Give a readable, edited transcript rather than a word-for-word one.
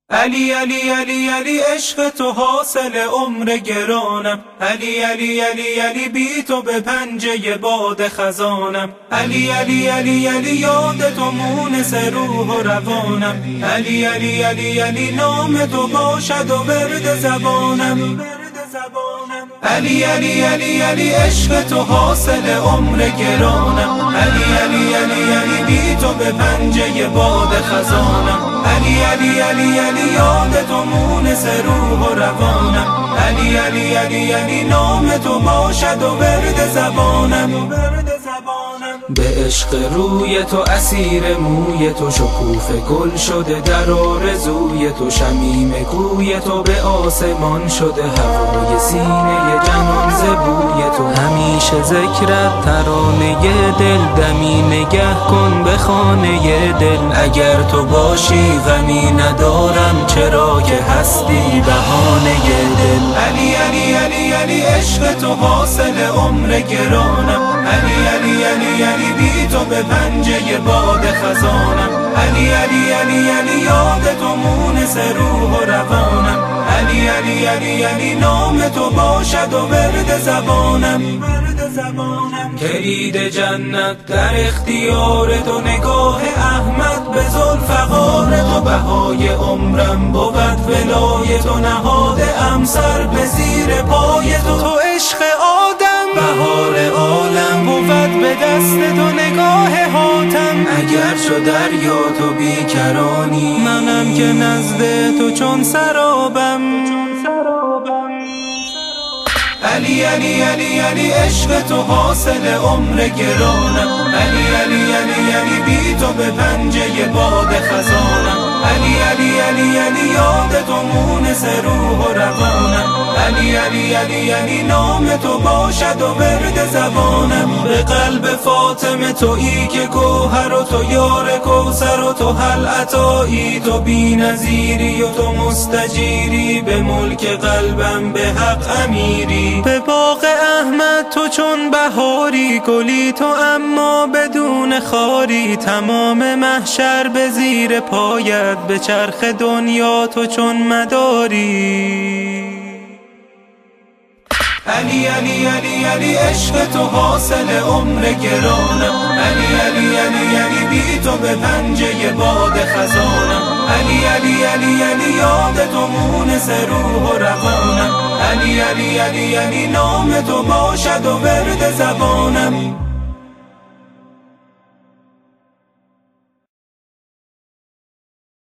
علی علی علی علی عشق تو حاصل عمر گرانم. علی علی علی علی بی تو به پنجه باد خزانم. علی علی علی علی یاد تو مونس روح و روانم. علی علی علی علی نام تو باشد و ورد زبانم. علی علی علی علی عشق تو حاصل عمر گرانم. علی علی علی علی بی تو به پنجه باد خزانم. علی علی علی علی یاد تو مونس روح و روانم. علی علی علی علی نام تو باشد و ورد زبانم. به عشق روی تو اسیر موی تو شکوفه گل شده در آرزوی تو شمیم کوی تو به آسمان شده هوای سینه جنان ز بوی تو همیشه ذکرت ترانه دل دمی نگه کن به خانه دل اگر تو باشی غمی ندارم چرا که هستی بهانه دل علی علی علی علی عشق تو حاصل عمر گرانم علی علی علی علی بی تو به پنجه باد خزانم علی علی علی علی یاد تو مونس روح و روانم علی علی علی علی نام تو باشد و ورد زبانم کلید جنت در اختیار تو نگاه احمد به ذوالفقار تو بهای عمرم بود ولای تو نهادم سر به زیر پای تو تو عشق آدم بهار عالم بود به دست تو نگاه حاتم اگر شو دریا تو بیکرانی منم که نزد تو چون سرابم علی علی علی علی عشق تو حاصل عمر گرانم علی علی علی علی بی تو به پنجه باد خزانم علی علی علی علی یاد تو مونس روح و روانم علی علی علی علی نام تو باشد و ورد زبانم به قلب فاطمه تویی که گوهر و تو یار کوثر و تو هل عطایی تو بی نظیری و تو مستجیری به ملک قلبم به حق امیری به باغ احمد تو چون بهاری گلی تو اما بدون خاری تمام محشر به زیر پایت به چرخ دنیا تو چون مداری علی علی علی علی عشق تو حاصل عمر گرانم علی علی علی علی بی تو به پنجه باد خزانم علی علی علی علی یاد تو مونس روح و روانم علی علی علی علی نام تو باشد و ورد زبانم